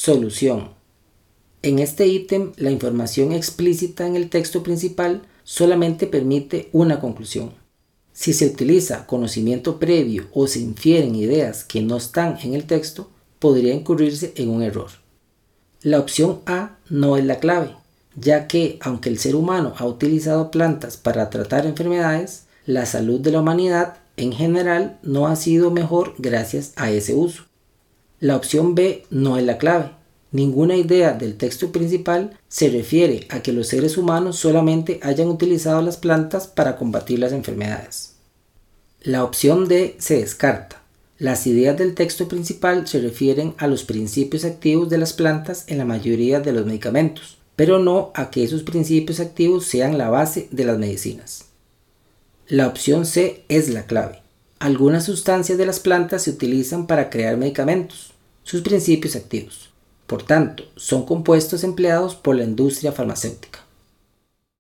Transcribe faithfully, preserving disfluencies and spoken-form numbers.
Solución. En este ítem, la información explícita en el texto principal solamente permite una conclusión. Si se utiliza conocimiento previo o se infieren ideas que no están en el texto, podría incurrirse en un error. La opción A no es la clave, ya que, aunque el ser humano ha utilizado plantas para tratar enfermedades, la salud de la humanidad en general no ha sido mejor gracias a ese uso. La opción B no es la clave. Ninguna idea del texto principal se refiere a que los seres humanos solamente hayan utilizado las plantas para combatir las enfermedades. La opción D se descarta. Las ideas del texto principal se refieren a los principios activos de las plantas en la mayoría de los medicamentos, pero no a que esos principios activos sean la base de las medicinas. La opción C es la clave. Algunas sustancias de las plantas se utilizan para crear medicamentos, sus principios activos. Por tanto, son compuestos empleados por la industria farmacéutica.